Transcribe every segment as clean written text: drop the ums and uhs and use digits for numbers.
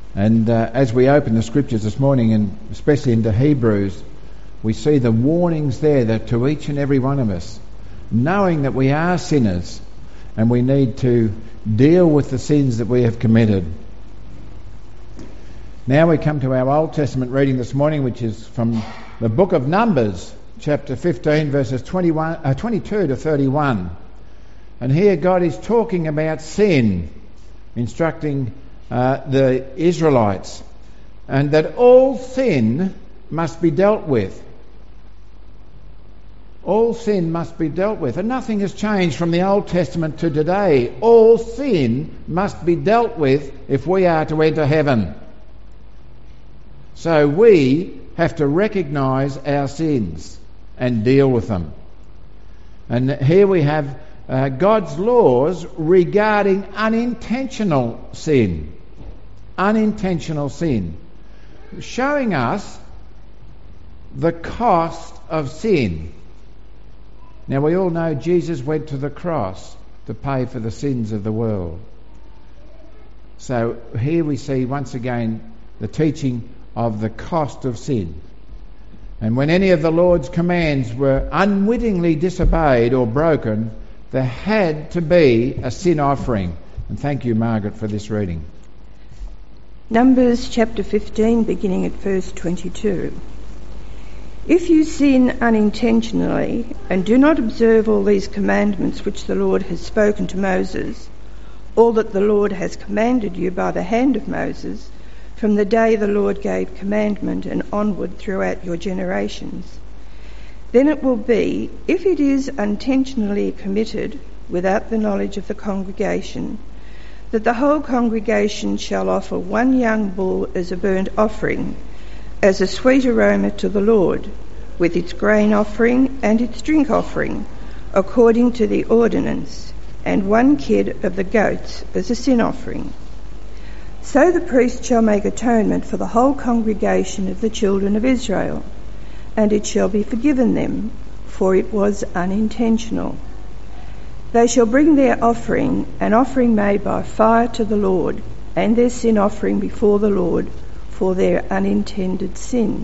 And as we open the scriptures this morning, and especially into Hebrews, we see the warnings there that to each and every one of us, knowing that we are sinners and we need to deal with the sins that we have committed. Now we come to our Old Testament reading this morning, which is from the book of Numbers, chapter 15, verses 22 to 31. And here God is talking about sin, instructing the Israelites, and that all sin must be dealt with. All sin must be dealt with. And nothing has changed from the Old Testament to today. All sin must be dealt with if we are to enter heaven. So we have to recognise our sins and deal with them. And here we have God's laws regarding unintentional sin. Unintentional sin. Showing us the cost of sin. Now we all know Jesus went to the cross to pay for the sins of the world. So here we see once again the teaching of the cost of sin. And when any of the Lord's commands were unwittingly disobeyed or broken, there had to be a sin offering. And thank you, Margaret, for this reading. Numbers chapter 15, beginning at verse 22. If you sin unintentionally and do not observe all these commandments which the Lord has spoken to Moses, all that the Lord has commanded you by the hand of Moses, from the day the Lord gave commandment and onward throughout your generations, then it will be, if it is intentionally committed without the knowledge of the congregation, that the whole congregation shall offer one young bull as a burnt offering, as a sweet aroma to the Lord, with its grain offering and its drink offering, according to the ordinance, and one kid of the goats as a sin offering. So the priest shall make atonement for the whole congregation of the children of Israel, and it shall be forgiven them, for it was unintentional. They shall bring their offering, an offering made by fire to the Lord, and their sin offering before the Lord, for their unintended sin.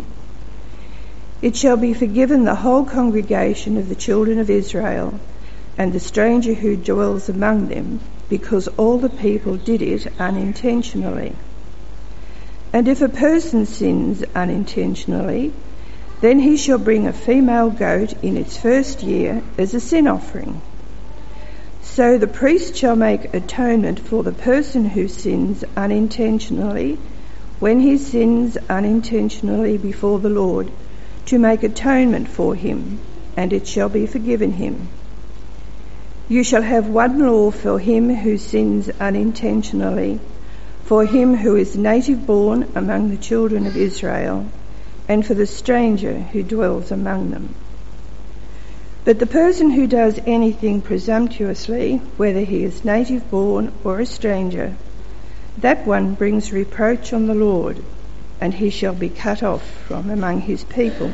It shall be forgiven the whole congregation of the children of Israel, and the stranger who dwells among them, because all the people did it unintentionally. And if a person sins unintentionally, then he shall bring a female goat in its first year as a sin offering. So the priest shall make atonement for the person who sins unintentionally, when he sins unintentionally before the Lord, to make atonement for him, and it shall be forgiven him. You shall have one law for him who sins unintentionally, for him who is native born among the children of Israel, and for the stranger who dwells among them. But the person who does anything presumptuously, whether he is native born or a stranger, that one brings reproach on the Lord, and he shall be cut off from among his people.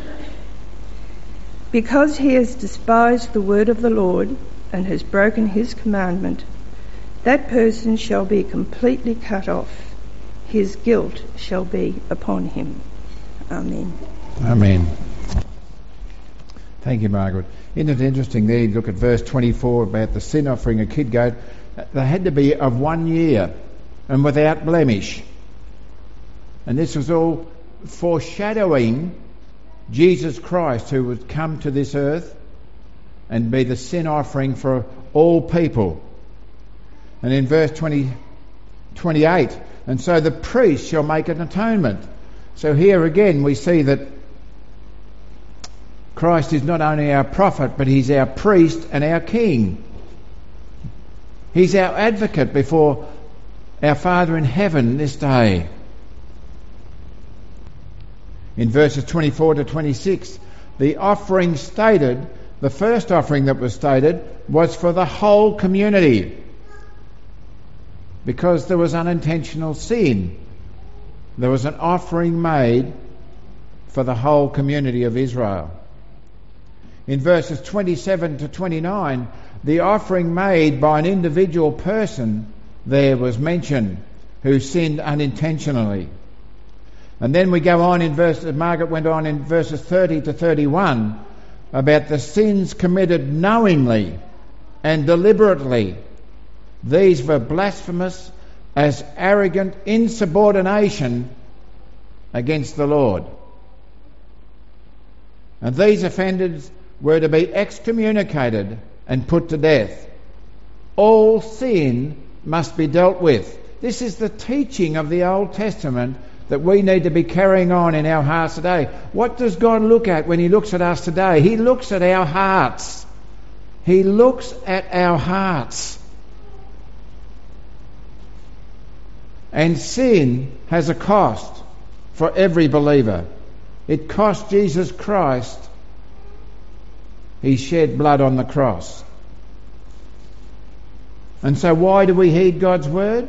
Because he has despised the word of the Lord and has broken his commandment, that person shall be completely cut off. His guilt shall be upon him. Amen. Amen. Thank you, Margaret. Isn't it interesting there? You look at verse 24 about the sin offering, a kid goat. They had to be of 1 year and without blemish. And this was all foreshadowing Jesus Christ, who would come to this earth and be the sin offering for all people. And in verse 28, and so the priest shall make an atonement. So here again we see that Christ is not only our prophet, but he's our priest and our king. He's our advocate before our Father in heaven this day. In verses 24 to 26, the offering stated, the first offering that was stated, was for the whole community, because there was unintentional sin. There was an offering made for the whole community of Israel. In verses 27 to 29, the offering made by an individual person there was mentioned, who sinned unintentionally. And then we go on Margaret went on in verses 30 to 31 about the sins committed knowingly and deliberately. These were blasphemous as arrogant insubordination against the Lord. And these offenders were to be excommunicated and put to death. All sin must be dealt with. This is the teaching of the Old Testament that we need to be carrying on in our hearts today. What does God look at when He looks at us today? He looks at our hearts. He looks at our hearts. And sin has a cost for every believer. It cost Jesus Christ. He shed blood on the cross. And so why do we heed God's word?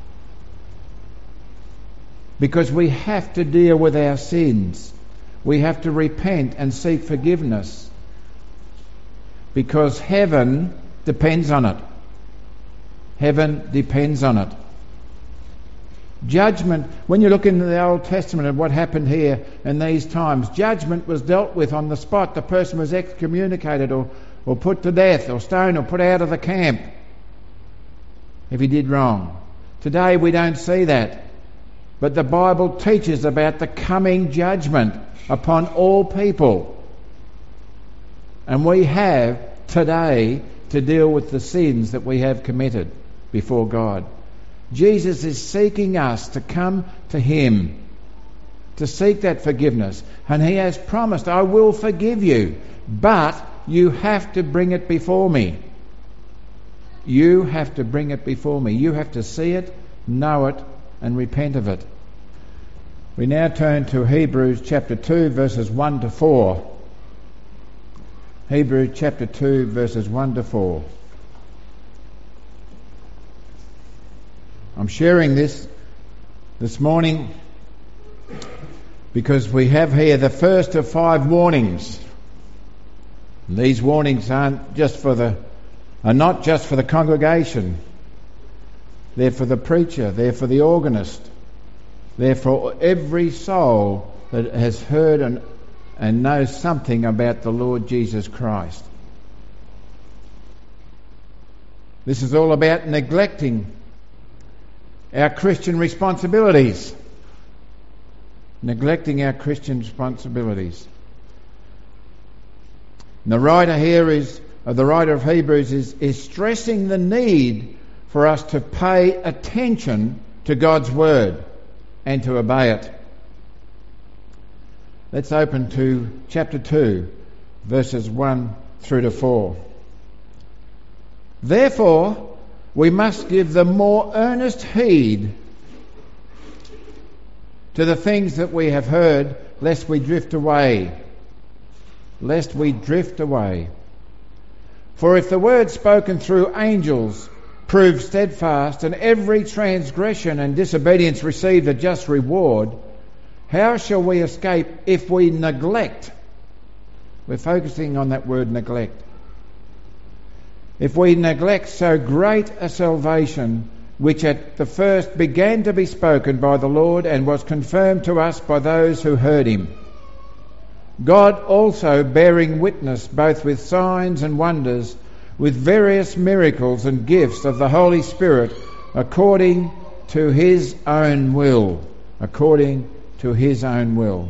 Because we have to deal with our sins. We have to repent and seek forgiveness. Because heaven depends on it. Heaven depends on it. Judgment, when you look into the Old Testament and what happened here in these times, judgment was dealt with on the spot. The person was excommunicated or put to death or stoned or put out of the camp if he did wrong. Today we don't see that. But the Bible teaches about the coming judgment upon all people. And we have today to deal with the sins that we have committed before God. Jesus is seeking us to come to Him, to seek that forgiveness. And He has promised, I will forgive you, but you have to bring it before me. You have to bring it before me. You have to see it, know it, and repent of it. We now turn to Hebrews chapter 2, verses 1 to 4. Hebrews chapter 2, verses 1 to 4. I'm sharing this morning because we have here the first of 5 warnings. And these warnings are not just for the congregation. They're for the preacher, they're for the organist, they're for every soul that has heard and knows something about the Lord Jesus Christ. This is all about neglecting our Christian responsibilities. Neglecting our Christian responsibilities. And the writer of Hebrews is stressing the need for us to pay attention to God's word and to obey it. Let's open to chapter 2, verses 1 through to 4. Therefore, we must give the more earnest heed to the things that we have heard, lest we drift away. Lest we drift away. For if the word spoken through angels proved steadfast, and every transgression and disobedience received a just reward, how shall we escape if we neglect? We're focusing on that word neglect. If we neglect so great a salvation, which at the first began to be spoken by the Lord and was confirmed to us by those who heard Him. God also bearing witness both with signs and wonders, with various miracles and gifts of the Holy Spirit, according to His own will. According to His own will.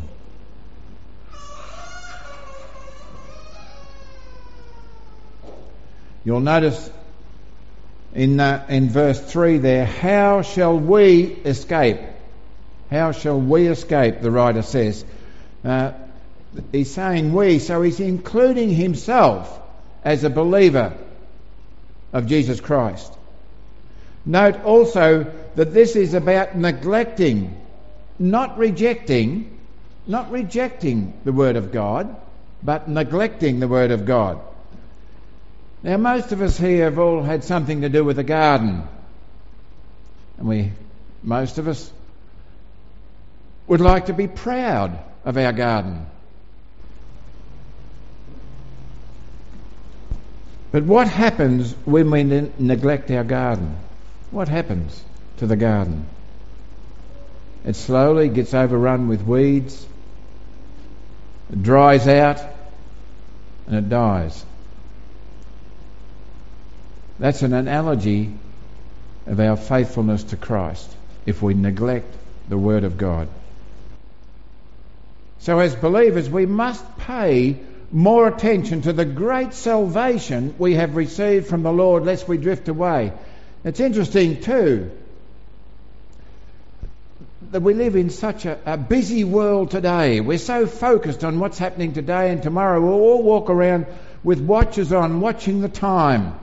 You'll notice in verse 3 there, how shall we escape? How shall we escape, the writer says. He's saying we, so he's including himself as a believer of Jesus Christ. Note also that this is about neglecting, not rejecting the Word of God, but neglecting the Word of God. Now, most of us here have all had something to do with the garden. And most of us would like to be proud of our garden. But what happens when we neglect our garden? What happens to the garden? it slowly gets overrun with weeds, it dries out, and it dies. That's an analogy of our faithfulness to Christ if we neglect the Word of God. So as believers, we must pay more attention to the great salvation we have received from the Lord, lest we drift away. It's interesting too that we live in such a busy world today. We're so focused on what's happening today and tomorrow. We'll all walk around with watches on, watching the time.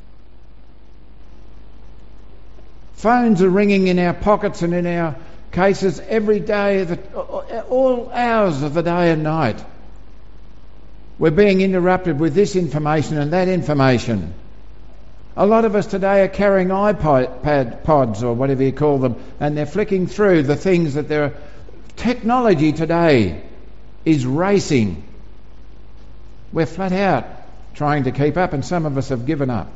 Phones are ringing in our pockets and in our cases every day, all hours of the day and night. We're being interrupted with this information and that information. A lot of us today are carrying iPods or whatever you call them, and they're flicking through the things that they're... Technology today is racing. We're flat out trying to keep up, and some of us have given up.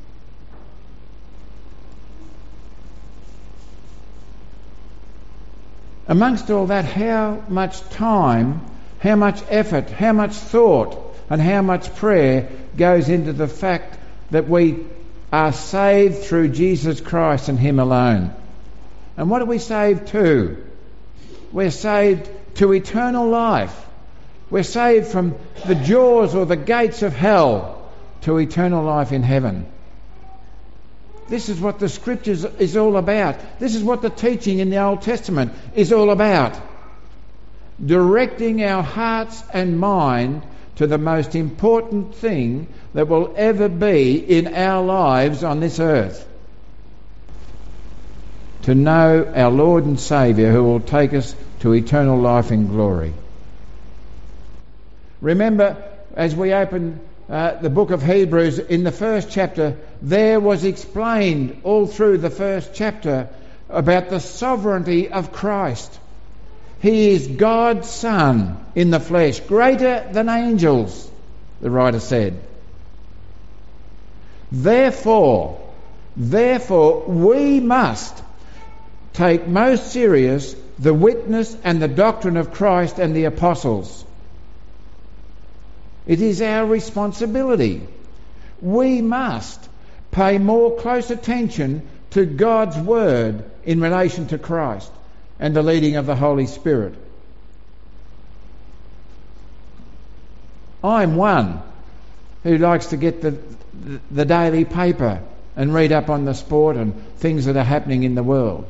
Amongst all that, how much time, how much effort, how much thought and how much prayer goes into the fact that we are saved through Jesus Christ and Him alone. And what are we saved to? We're saved to eternal life. We're saved from the jaws or the gates of hell to eternal life in heaven. This is what the Scriptures is all about. This is what the teaching in the Old Testament is all about. Directing our hearts and mind to the most important thing that will ever be in our lives on this earth. To know our Lord and Saviour who will take us to eternal life in glory. Remember, as we open the book of Hebrews, in the first chapter, there was explained all through the first chapter about the sovereignty of Christ. He is God's Son in the flesh, greater than angels, the writer said. Therefore, we must take most serious the witness and the doctrine of Christ and the apostles. It is our responsibility. We must pay more close attention to God's Word in relation to Christ and the leading of the Holy Spirit. I'm one who likes to get the daily paper and read up on the sport and things that are happening in the world.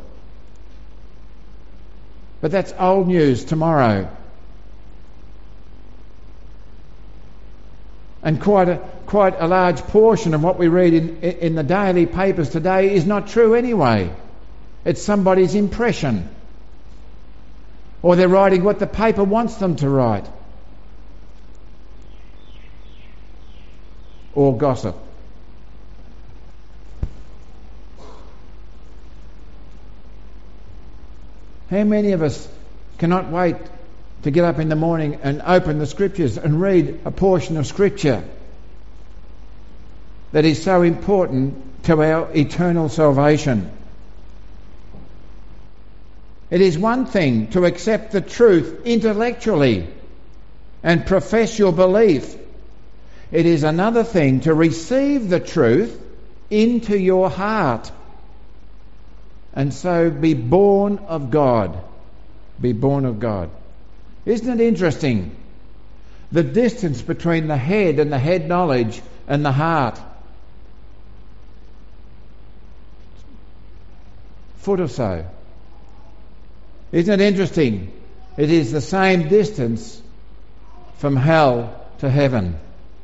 But that's old news tomorrow. And quite a large portion of what we read in the daily papers today is not true anyway. It's somebody's impression. Or they're writing what the paper wants them to write. Or gossip. How many of us cannot wait to get up in the morning and open the Scriptures and read a portion of Scripture that is so important to our eternal salvation? It is one thing to accept the truth intellectually and profess your belief. It is another thing to receive the truth into your heart and so be born of God. Be born of God. Isn't it interesting? The distance between the head and the head knowledge and the heart. Foot or so. Isn't it interesting? It is the same distance from hell to heaven.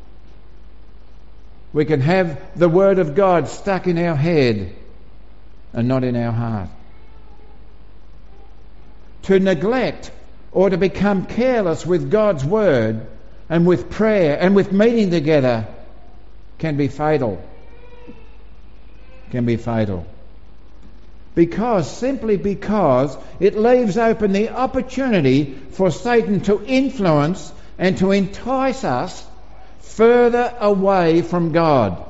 We can have the Word of God stuck in our head and not in our heart. To neglect or to become careless with God's Word and with prayer and with meeting together can be fatal. Can be fatal. Simply because it leaves open the opportunity for Satan to influence and to entice us further away from God.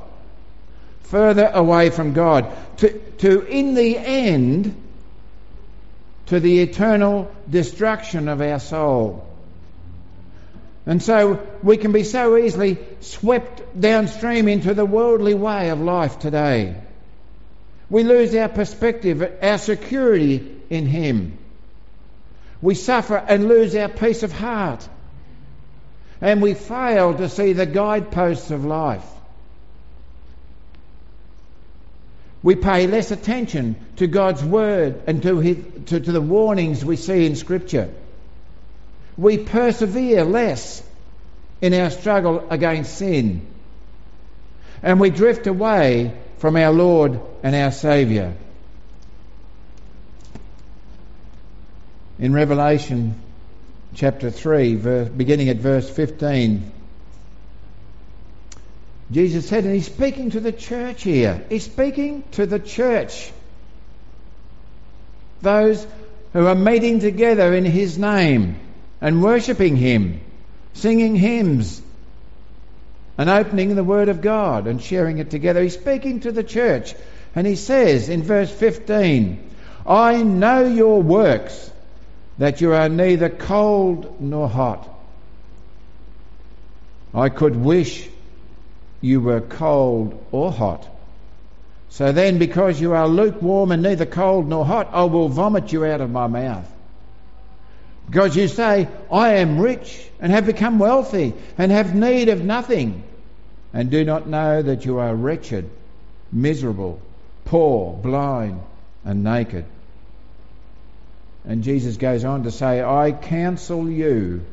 Further away from God. To in the end, to the eternal destruction of our soul. And so we can be so easily swept downstream into the worldly way of life today. We lose our perspective, our security in Him. We suffer and lose our peace of heart. And we fail to see the guideposts of life. We pay less attention to God's Word and to the warnings we see in Scripture. We persevere less in our struggle against sin. And we drift away from our Lord and our Saviour. In Revelation chapter 3, beginning at verse 15, Jesus said, and He's speaking to the church here. He's speaking to the church. Those who are meeting together in His name and worshipping Him, singing hymns and opening the Word of God and sharing it together. He's speaking to the church, and He says in verse 15, I know your works, that you are neither cold nor hot. I could wish you were cold or hot. So then, because you are lukewarm and neither cold nor hot, I will vomit you out of my mouth. Because you say, I am rich and have become wealthy and have need of nothing, and do not know that you are wretched, miserable, poor, blind, and naked. And Jesus goes on to say, I counsel you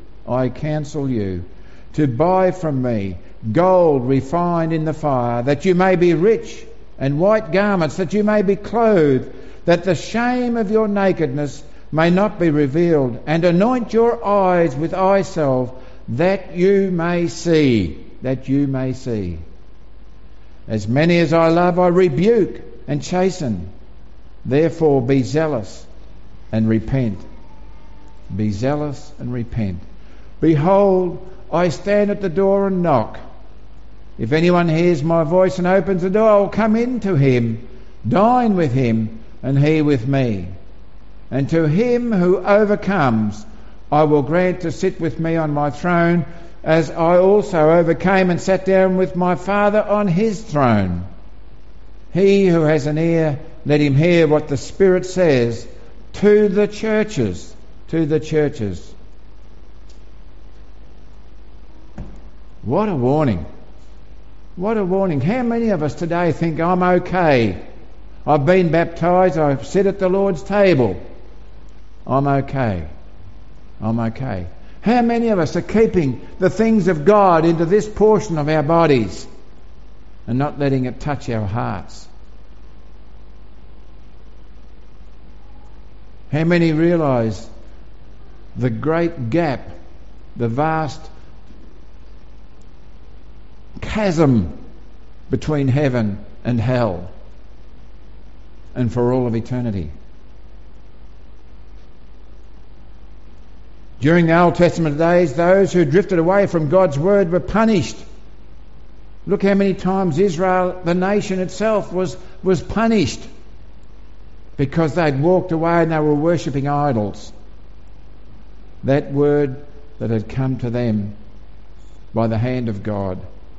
to buy from me gold refined in the fire, that you may be rich, and white garments, that you may be clothed, that the shame of your nakedness may not be revealed, and anoint your eyes with eye salve, that you may see. As many as I love, I rebuke and chasten. Therefore be zealous and repent. Be zealous and repent. Behold, I stand at the door and knock. If anyone hears my voice and opens the door, I will come in to him, dine with him, and he with me. And to him who overcomes, I will grant to sit with me on my throne, as I also overcame and sat down with my Father on His throne. He who has an ear, let him hear what the Spirit says to the churches. What a warning. What a warning. How many of us today think, I'm okay. I've been baptised. I sit at the Lord's table. I'm okay. How many of us are keeping the things of God into this portion of our bodies and not letting it touch our hearts? How many realise the great gap, the vast chasm between heaven and hell, and for all of eternity? During the Old Testament days, those who drifted away from God's word were punished. Look how many times Israel, the nation itself, was punished because they'd walked away and they were worshipping idols. That word that had come to them by the hand of God.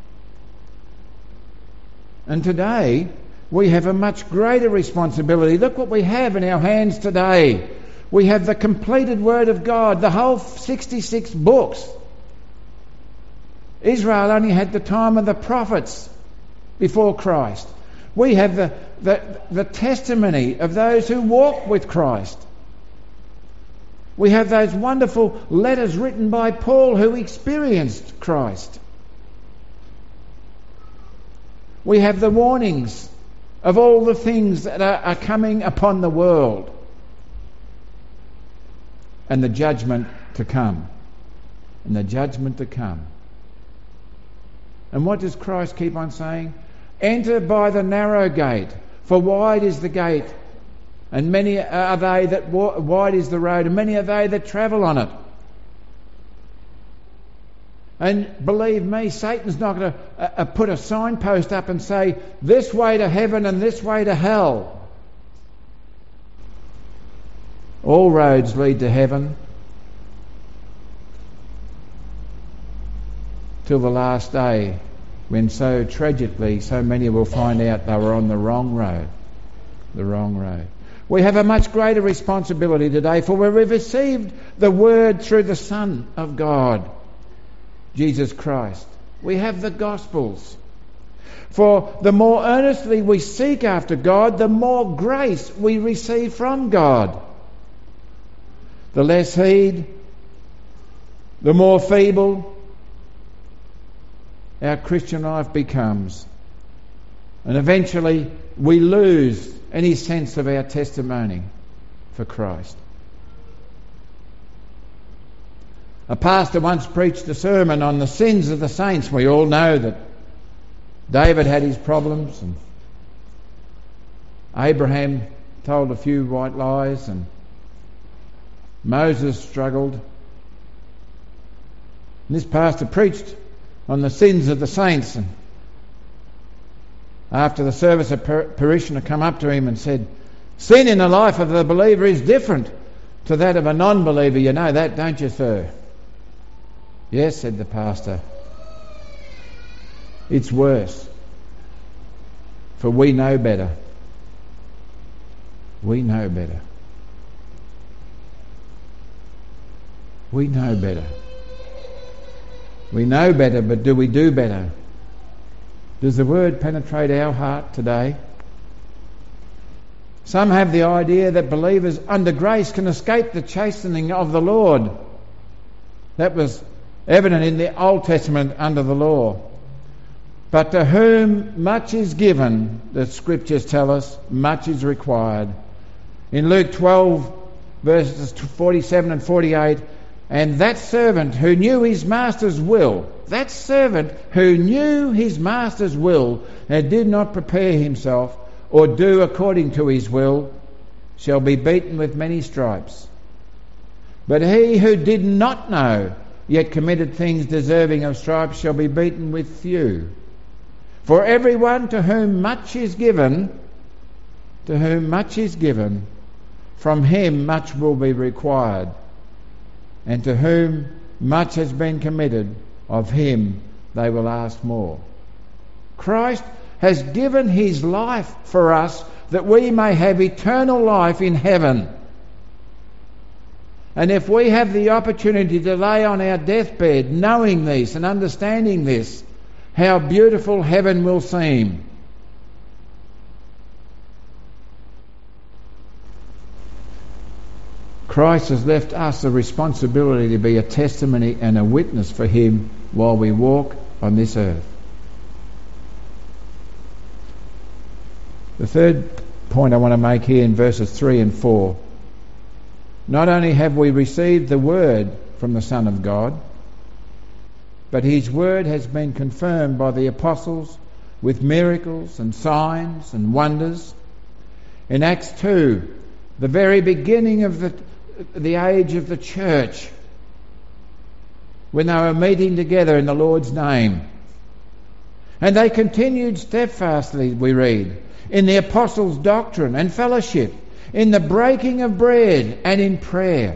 And today, we have a much greater responsibility. Look what we have in our hands today. We have the completed Word of God, the whole 66 books. Israel only had the time of the prophets before Christ. We have the testimony of those who walk with Christ. We have those wonderful letters written by Paul who experienced Christ. We have the warnings of all the things that are coming upon the world. And the judgment to come. And what does Christ keep on saying? Enter by the narrow gate, for wide is the gate, and many are they that wide is the road, and many are they that travel on it. And believe me, Satan's not going to put a signpost up and say, this way to heaven and this way to hell. All roads lead to heaven, till the last day, when so tragically so many will find out they were on the wrong road. The wrong road. We have a much greater responsibility today, for we've received the Word through the Son of God, Jesus Christ. We have the Gospels. For the more earnestly we seek after God, the more grace we receive from God. The less heed, the more feeble our Christian life becomes. And eventually we lose any sense of our testimony for Christ. A pastor once preached a sermon on the sins of the saints. We all know that David had his problems, and Abraham told a few white lies, and Moses struggled. And this pastor preached on the sins of the saints, and after the service, a parishioner come up to him and said, "Sin in the life of the believer is different to that of a non-believer. You know that, don't you, sir?" "Yes," said the pastor. "It's worse. For we know better. We know better. We know better. We know better, but do we do better? Does the Word penetrate our heart today?" Some have the idea that believers under grace can escape the chastening of the Lord. That was evident in the Old Testament under the law. But to whom much is given, the Scriptures tell us, much is required. In Luke 12, verses 47 and 48, "And that servant who knew his master's will," that servant who knew his master's will and did not prepare himself or do according to his will, shall be beaten with many stripes. But he who did not know, yet committed things deserving of stripes, shall be beaten with few. For everyone to whom much is given, from him much will be required. And to whom much has been committed, of him they will ask more. Christ has given his life for us that we may have eternal life in heaven. And if we have the opportunity to lay on our deathbed knowing this and understanding this, how beautiful heaven will seem. Christ has left us the responsibility to be a testimony and a witness for him while we walk on this earth. The third point I want to make here in verses 3 and 4. Not only have we received the Word from the Son of God, but his Word has been confirmed by the apostles with miracles and signs and wonders. In Acts 2, the very beginning of the age of the church, when they were meeting together in the Lord's name. And they continued steadfastly, we read, in the apostles' doctrine and fellowship, in the breaking of bread and in prayer.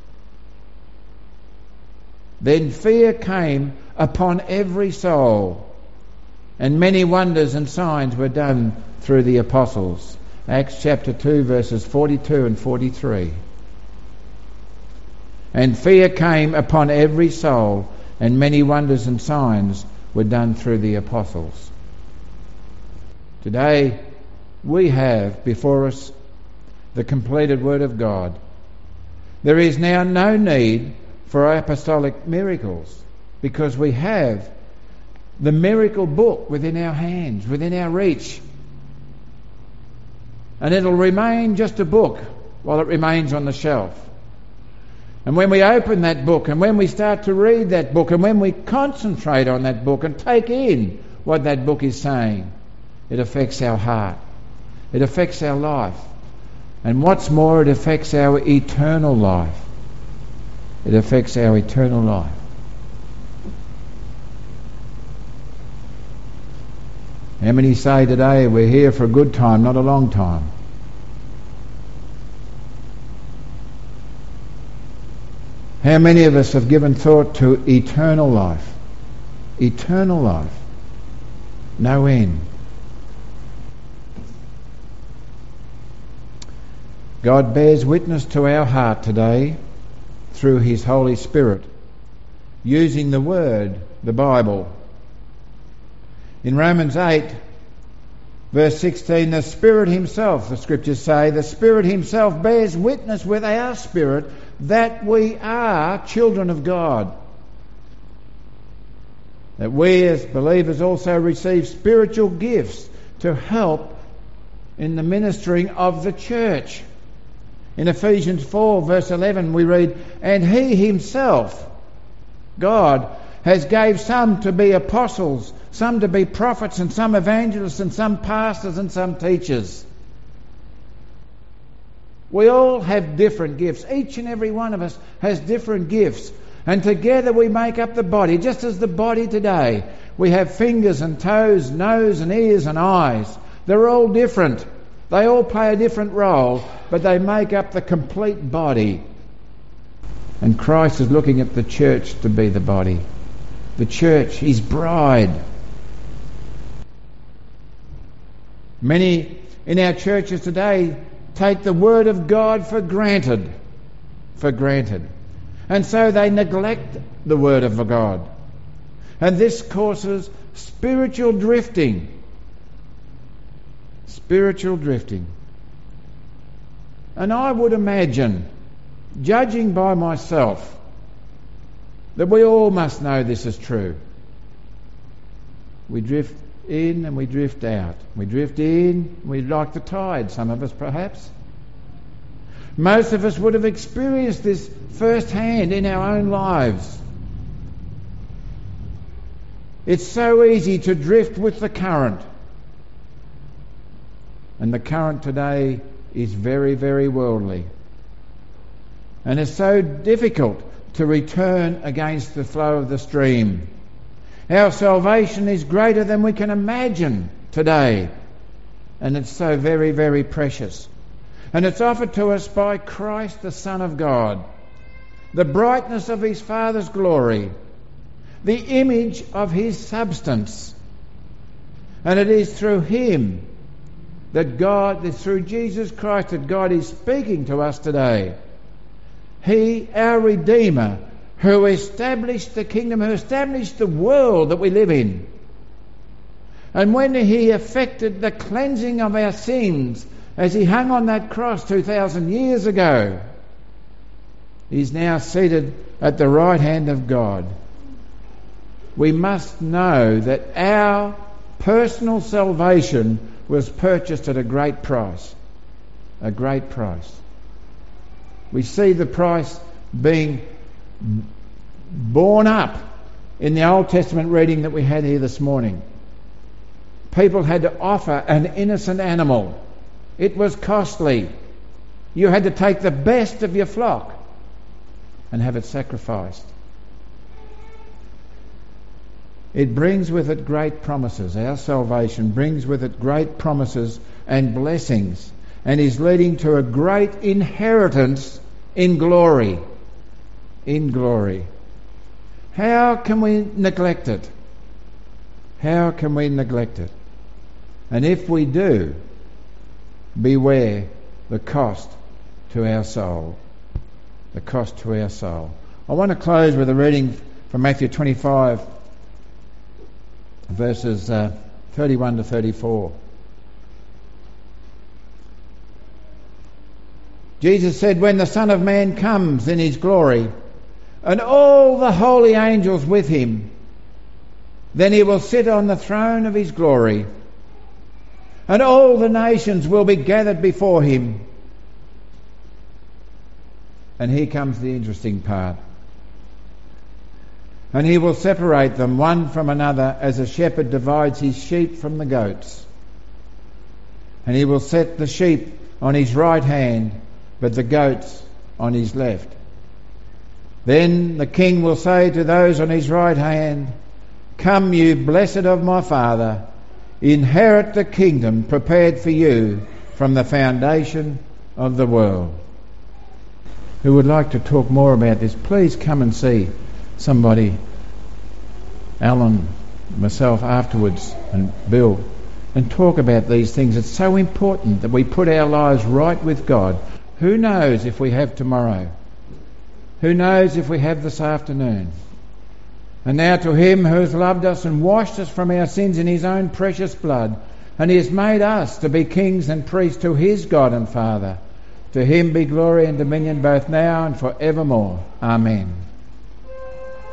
Then fear came upon every soul, and many wonders and signs were done through the apostles. Acts chapter 2, verses 42 and 43. And fear came upon every soul, and many wonders and signs were done through the apostles. Today we have before us the completed Word of God. There is now no need for apostolic miracles, because we have the miracle book within our hands, within our reach. And it'll remain just a book while it remains on the shelf. And when we open that book, and when we start to read that book, and when we concentrate on that book and take in what that book is saying, it affects our heart. It affects our life. And what's more, it affects our eternal life. It affects our eternal life. How many say today we're here for a good time, not a long time? How many of us have given thought to eternal life? Eternal life. No end. God bears witness to our heart today through His Holy Spirit, using the Word, the Bible. In Romans 8, verse 16, the Spirit Himself, the Scriptures say, the Spirit Himself bears witness with our spirit that we are children of God. That we as believers also receive spiritual gifts to help in the ministering of the church. In Ephesians 4 verse 11 we read, and He Himself, God, has gave some to be apostles, some to be prophets, and some evangelists, and some pastors, and some teachers. We all have different gifts. Each and every one of us has different gifts. And together we make up the body, just as the body today. We have fingers and toes, nose and ears and eyes. They're all different. They all play a different role, but they make up the complete body. And Christ is looking at the church to be the body. The church, His bride. Many in our churches today take the Word of God for granted. And so they neglect the Word of God. And this causes spiritual drifting. Spiritual drifting. And I would imagine, judging by myself, that we all must know this is true. We drift in and we drift out. We drift in, we like the tide, some of us perhaps. Most of us would have experienced this firsthand in our own lives. It's so easy to drift with the current. And the current today is very, very worldly. And it's so difficult to return against the flow of the stream. Our salvation is greater than we can imagine today. And it's so very, very precious. And it's offered to us by Christ, the Son of God, the brightness of His Father's glory, the image of His substance. And it is through Him that God, through Jesus Christ, that God is speaking to us today. He, our Redeemer, who established the kingdom, who established the world that we live in. And when He effected the cleansing of our sins as He hung on that cross 2,000 years ago, He's now seated at the right hand of God. We must know that our personal salvation was purchased at a great price. A great price. We see the price being borne up in the Old Testament reading that we had here this morning. People had to offer an innocent animal. It was costly. You had to take the best of your flock and have it sacrificed. It brings with it great promises. Our salvation brings with it great promises and blessings, and is leading to a great inheritance in glory. In glory. How can we neglect it? How can we neglect it? And if we do, beware the cost to our soul. The cost to our soul. I want to close with a reading from Matthew 25, verses 31 to 34. Jesus said, when the Son of Man comes in His glory, and all the holy angels with Him, then He will sit on the throne of His glory, and all the nations will be gathered before Him. And here comes the interesting part. And He will separate them one from another as a shepherd divides his sheep from the goats. And He will set the sheep on His right hand, but the goats on His left. Then the King will say to those on His right hand, come, you blessed of my Father, inherit the kingdom prepared for you from the foundation of the world. who would like to talk more about this, please come and see somebody, Alan, myself afterwards, and Bill, and talk about these things. It's so important that we put our lives right with God. Who knows if we have tomorrow? Who knows if we have this afternoon? And now to him who has loved us and washed us from our sins in his own precious blood, and he has made us to be kings and priests to his God and Father, to him be glory and dominion both now and forevermore. Amen.